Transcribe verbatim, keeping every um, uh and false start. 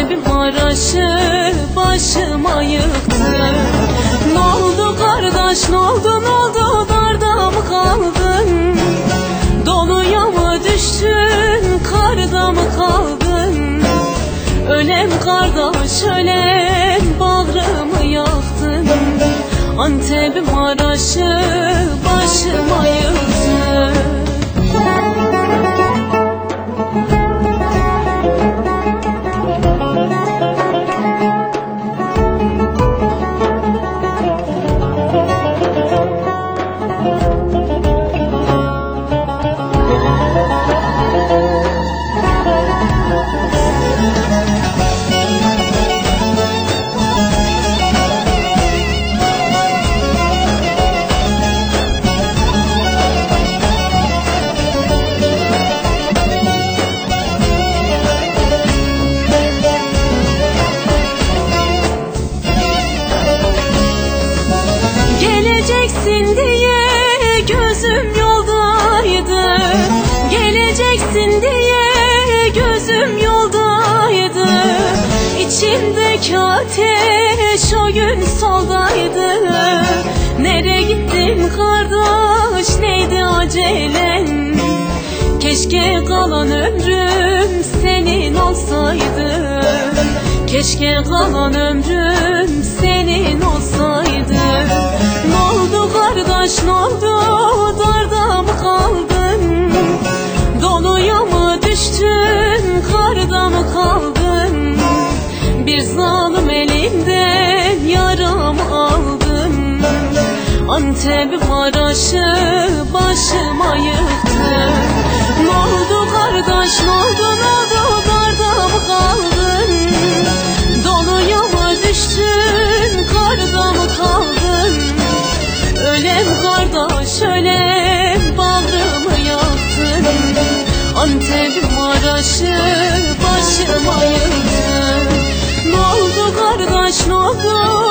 Antep'im Maraş'ı başıma yıktı. Ne oldu kardeş, ne oldu, ne oldu, darda mı kaldın? Doluya mı düştün, karda mı kaldın? Ölem kardeş ölem, bağrımı yaktın. Antep'im Maraş'ı başıma yıktı. Geleceksin diye gözüm yoldaydı, geleceksin diye gözüm yoldaydı. İçimdeki ateş o gün soldaydı. Nereye gittin kardeş, neydi acelen? Keşke kalan ömrüm senin olsaydı. Keşke kalan ömrüm senin olsaydı. Ne oldu kardeş, ne oldu, darda mı kaldın? Doluya mı düştün, karda mı kaldın? Bir zalim elimden yaramı aldın. Antep'im Maraş'ı başıma yıktı. Ne oldu kardeş, ne oldu, ne oldu, darda mı kaldın? Doluya mı düştün, karda mı kaldın? Ölem kardeş ölem, bağrımı yaktın. Antep'im Maraş'ı başıma yıktı. Ne oldu kardeş, ne oldu,